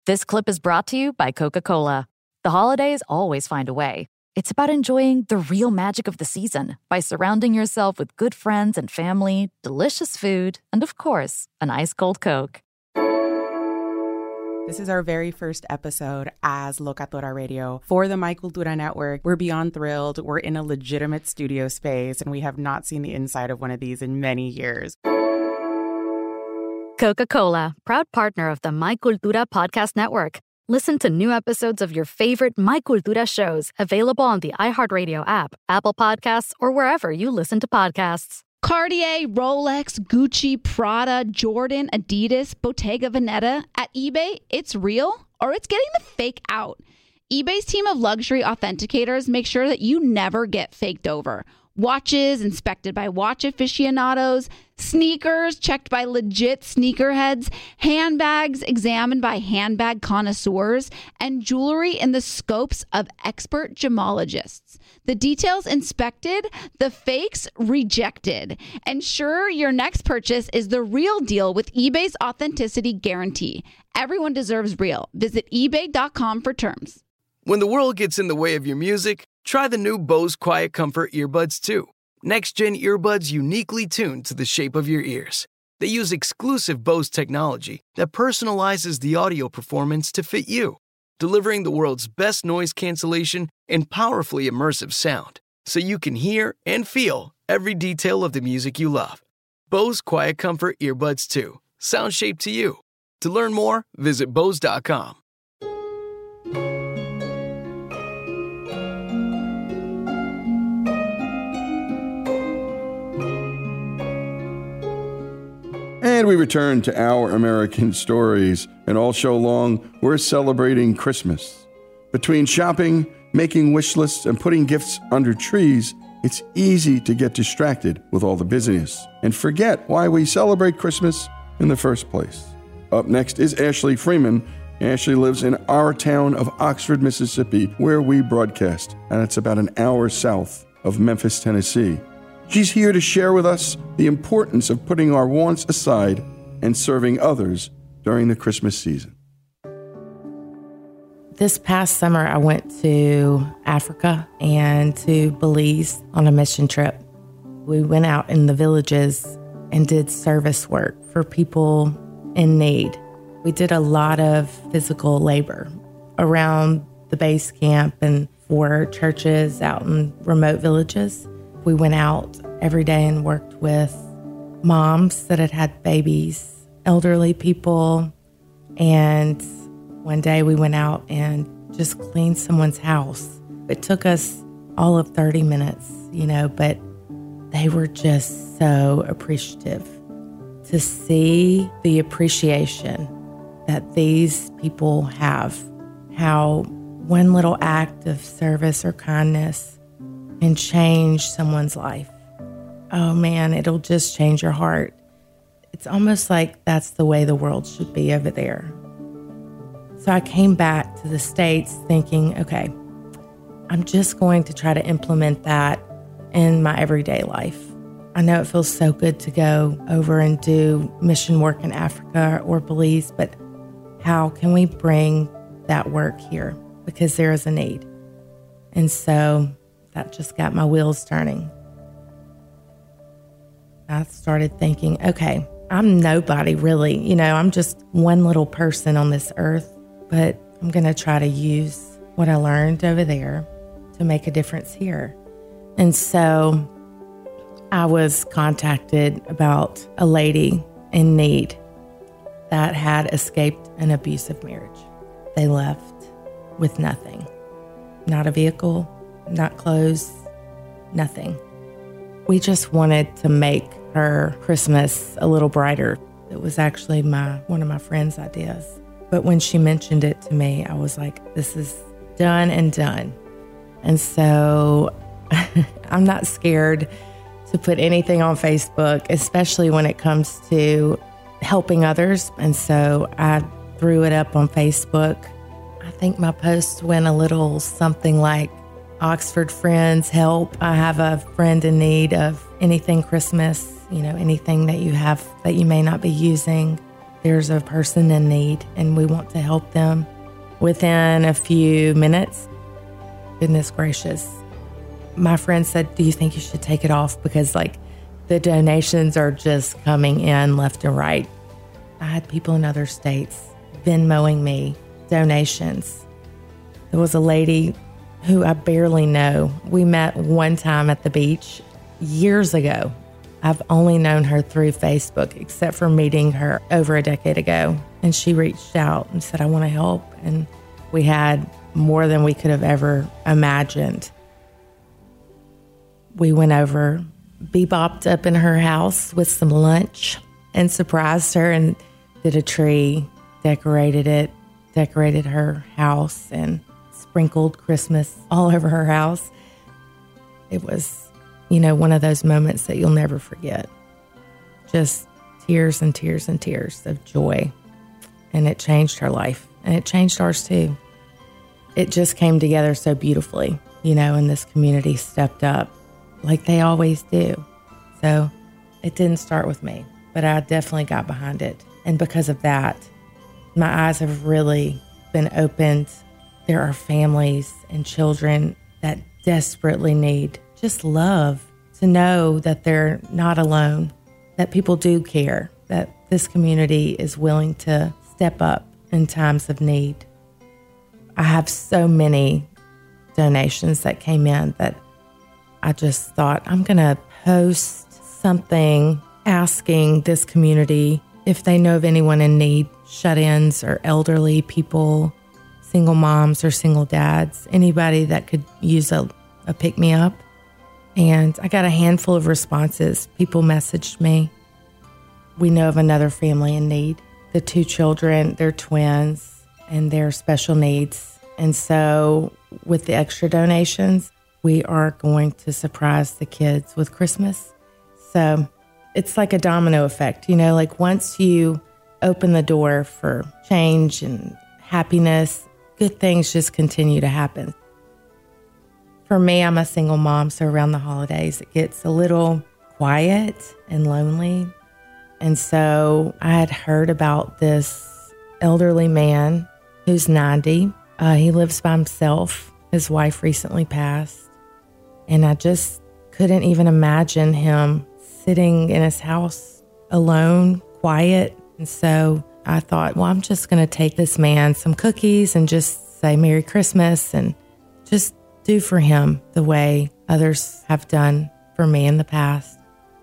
This clip is brought to you by Coca-Cola. The holidays always find a way. It's about enjoying the real magic of the season by surrounding yourself with good friends and family, delicious food, and of course, an ice cold Coke. This is our very first episode as Locatora Radio for the My Cultura Network. We're beyond thrilled. We're in a legitimate studio space, and we have not seen the inside of one of these in many years. Coca-Cola, proud partner of the My Cultura Podcast Network. Listen to new episodes of your favorite My Cultura shows available on the iHeartRadio app, Apple Podcasts, or wherever you listen to podcasts. Cartier, Rolex, Gucci, Prada, Jordan, Adidas, Bottega Veneta. At eBay, it's real or it's getting the fake out. eBay's team of luxury authenticators make sure that you never get faked over. Watches inspected by watch aficionados, sneakers checked by legit sneakerheads, handbags examined by handbag connoisseurs, and jewelry in the scopes of expert gemologists. The details inspected, the fakes rejected. Ensure your next purchase is the real deal with eBay's authenticity guarantee. Everyone deserves real. Visit ebay.com for terms. When the world gets in the way of your music, try the new Bose Quiet Comfort earbuds 2. Next-gen earbuds uniquely tuned to the shape of your ears. They use exclusive Bose technology that personalizes the audio performance to fit you, delivering the world's best noise cancellation and powerfully immersive sound, so you can hear and feel every detail of the music you love. Bose Quiet Comfort earbuds 2. Sound shaped to you. To learn more, visit Bose.com. And we return to Our American Stories, and all show long, we're celebrating Christmas. Between shopping, making wish lists, and putting gifts under trees, it's easy to get distracted with all the busyness and forget why we celebrate Christmas in the first place. Up next is Ashley Freeman. Ashley lives in our town of Oxford, Mississippi, where we broadcast, and it's about an hour south of Memphis, Tennessee. She's here to share with us the importance of putting our wants aside and serving others during the Christmas season. This past summer, I went to Africa and to Belize on a mission trip. We went out in the villages and did service work for people in need. We did a lot of physical labor around the base camp and for churches out in remote villages. We went out every day and worked with moms that had had babies, elderly people, and one day we went out and just cleaned someone's house. It took us all of 30 minutes, but they were just so appreciative to see the appreciation that these people have, how one little act of service or kindness can change someone's life. Oh man, it'll just change your heart. It's almost like that's the way the world should be over there. So I came back to the States thinking, okay, I'm just going to try to implement that in my everyday life. I know it feels so good to go over and do mission work in Africa or Belize, but how can we bring that work here? Because there is a need. And so that just got my wheels turning. I started thinking, okay, I'm nobody really. I'm just one little person on this earth, but I'm going to try to use what I learned over there to make a difference here. And so I was contacted about a lady in need that had escaped an abusive marriage. They left with nothing, not a vehicle, not clothes, nothing. We just wanted to make her Christmas a little brighter. It was actually one of my friend's ideas. But when she mentioned it to me, I was like, this is done and done. And so I'm not scared to put anything on Facebook, especially when it comes to helping others. And so I threw it up on Facebook. I think my post went a little something like, Oxford friends help. I have a friend in need of anything Christmas, anything that you have that you may not be using. there's a person in need and we want to help them within a few minutes. Goodness gracious. My friend said, do you think you should take it off? Because the donations are just coming in left and right. I had people in other states Venmoing me donations. There was a lady who I barely know. We met one time at the beach years ago. I've only known her through Facebook, except for meeting her over a decade ago. And she reached out and said, I want to help. And we had more than we could have ever imagined. We went over, bebopped up in her house with some lunch and surprised her and did a tree, decorated her house and sprinkled Christmas all over her house. It was, one of those moments that you'll never forget. Just tears and tears and tears of joy. And it changed her life. And it changed ours too. It just came together so beautifully, and this community stepped up like they always do. So it didn't start with me, but I definitely got behind it. And because of that, my eyes have really been opened. There are families and children that desperately need just love, to know that they're not alone, that people do care, that this community is willing to step up in times of need. I have so many donations that came in that I just thought, I'm going to post something asking this community if they know of anyone in need, shut-ins or elderly people, single moms or single dads, anybody that could use a pick-me-up. And I got a handful of responses. People messaged me. We know of another family in need. The 2 children, they're twins, and they're special needs. And so with the extra donations, we are going to surprise the kids with Christmas. So it's like a domino effect, once you open the door for change and happiness, good things just continue to happen. For me, I'm a single mom, so around the holidays, it gets a little quiet and lonely. And so I had heard about this elderly man who's 90. He lives by himself. His wife recently passed. And I just couldn't even imagine him sitting in his house alone, quiet. And so I thought, well, I'm just going to take this man some cookies and just say Merry Christmas and just do for him the way others have done for me in the past.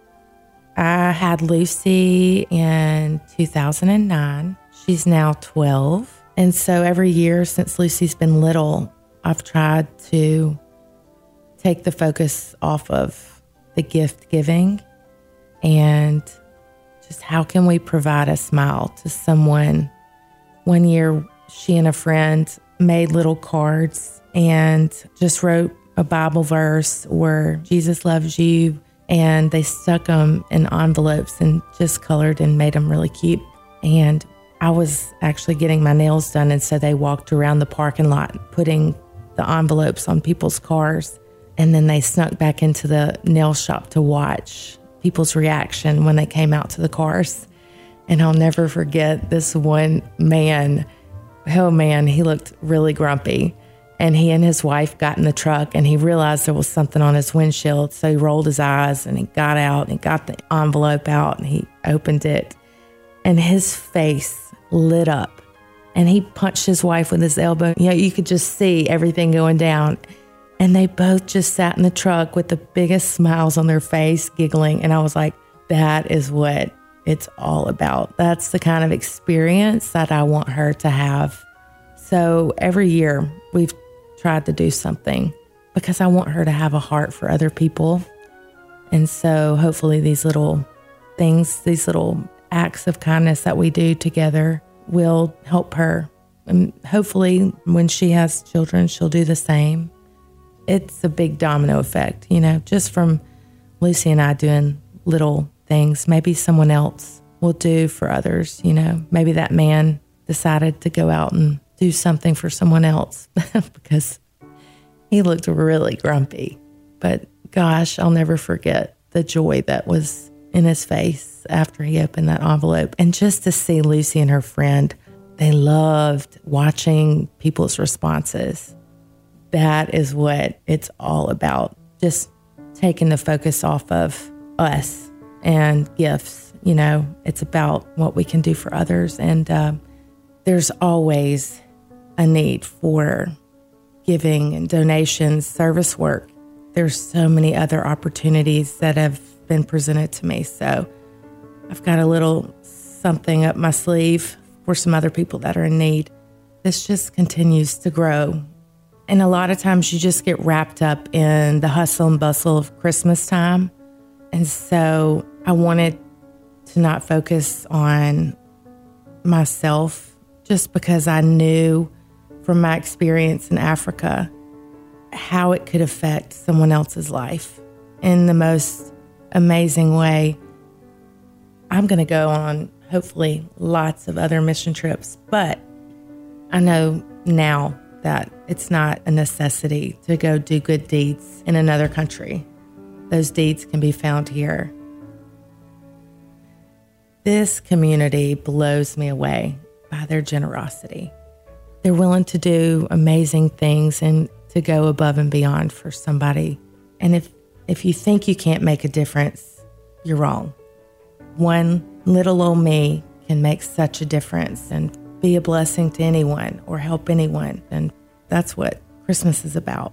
I had Lucy in 2009. She's now 12. And so every year since Lucy's been little, I've tried to take the focus off of the gift giving and just how can we provide a smile to someone. One year, she and a friend made little cards and just wrote a Bible verse or Jesus loves you, and they stuck them in envelopes and just colored and made them really cute. And I was actually getting my nails done, and so they walked around the parking lot putting the envelopes on people's cars, and then they snuck back into the nail shop to watch people's reaction when they came out to the cars. And I'll never forget this one man. Oh man, he looked really grumpy. And he and his wife got in the truck and he realized there was something on his windshield. So he rolled his eyes and he got out and he got the envelope out and he opened it. And his face lit up and he punched his wife with his elbow. You could just see everything going down. And they both just sat in the truck with the biggest smiles on their face, giggling. And I was like, that is what it's all about. That's the kind of experience that I want her to have. So every year we've tried to do something because I want her to have a heart for other people. And so hopefully these little things, these little acts of kindness that we do together will help her. And hopefully when she has children, she'll do the same. It's a big domino effect, just from Lucy and I doing little things. Maybe someone else will do for others, Maybe that man decided to go out and do something for someone else because he looked really grumpy. But gosh, I'll never forget the joy that was in his face after he opened that envelope. And just to see Lucy and her friend, they loved watching people's responses. That is what it's all about. Just taking the focus off of us and gifts. You know, it's about what we can do for others. And there's always a need for giving and donations, service work. There's so many other opportunities that have been presented to me. So I've got a little something up my sleeve for some other people that are in need. This just continues to grow. And a lot of times you just get wrapped up in the hustle and bustle of Christmas time. And so I wanted to not focus on myself just because I knew from my experience in Africa how it could affect someone else's life in the most amazing way. I'm going to go on, hopefully, lots of other mission trips, but I know now that it's not a necessity to go do good deeds in another country. Those deeds can be found here. This community blows me away by their generosity. They're willing to do amazing things and to go above and beyond for somebody. And if you think you can't make a difference, you're wrong. One little old me can make such a difference and be a blessing to anyone or help anyone. And that's what Christmas is about.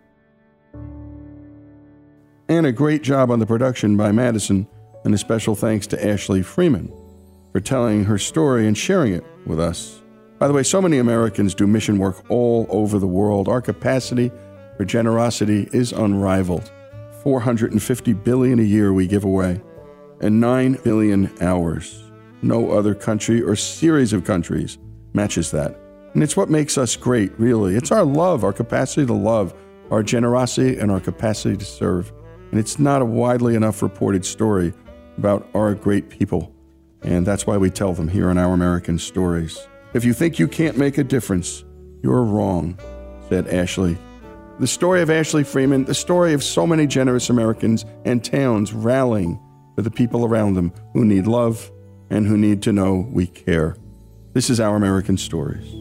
And a great job on the production by Madison, and a special thanks to Ashley Freeman for telling her story and sharing it with us. By the way, so many Americans do mission work all over the world. Our capacity for generosity is unrivaled. $450 billion a year we give away, and 9 billion hours. No other country or series of countries matches that. And it's what makes us great, really. It's our love, our capacity to love, our generosity, and our capacity to serve. And it's not a widely enough reported story about our great people. And that's why we tell them here in Our American Stories. If you think you can't make a difference, you're wrong, said Ashley. The story of Ashley Freeman, the story of so many generous Americans and towns rallying for the people around them who need love and who need to know we care. This is Our American Stories.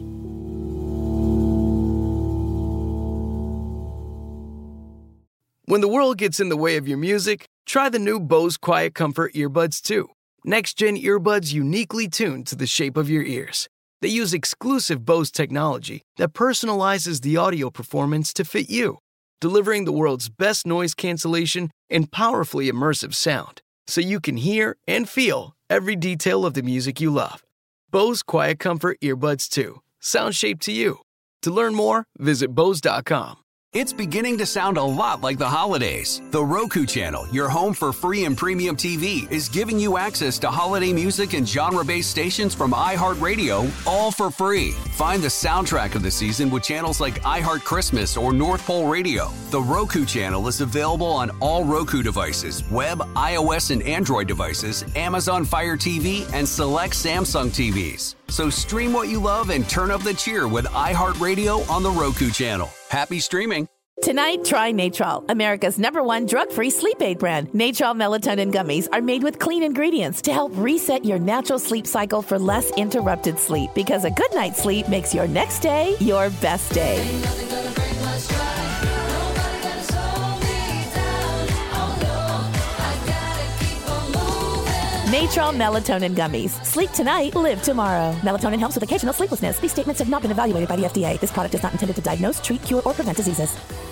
When the world gets in the way of your music, try the new Bose Quiet Comfort earbuds 2. Next-gen earbuds uniquely tuned to the shape of your ears. They use exclusive Bose technology that personalizes the audio performance to fit you, delivering the world's best noise cancellation and powerfully immersive sound, so you can hear and feel every detail of the music you love. Bose Quiet Comfort earbuds 2. Sound shaped to you. To learn more, visit Bose.com. It's beginning to sound a lot like the holidays. The Roku Channel, your home for free and premium TV, is giving you access to holiday music and genre-based stations from iHeartRadio, all for free. Find the soundtrack of the season with channels like iHeart Christmas or North Pole Radio. The Roku Channel is available on all Roku devices, web, iOS, and Android devices, Amazon Fire TV, and select Samsung TVs. So stream what you love and turn up the cheer with iHeartRadio on the Roku Channel. Happy streaming. Tonight, try Natrol, America's #1 drug-free sleep aid brand. Natrol melatonin gummies are made with clean ingredients to help reset your natural sleep cycle for less interrupted sleep. Because a good night's sleep makes your next day your best day. Natrol melatonin gummies. Sleep tonight, live tomorrow. Melatonin helps with occasional sleeplessness. These statements have not been evaluated by the FDA. This product is not intended to diagnose, treat, cure, or prevent diseases.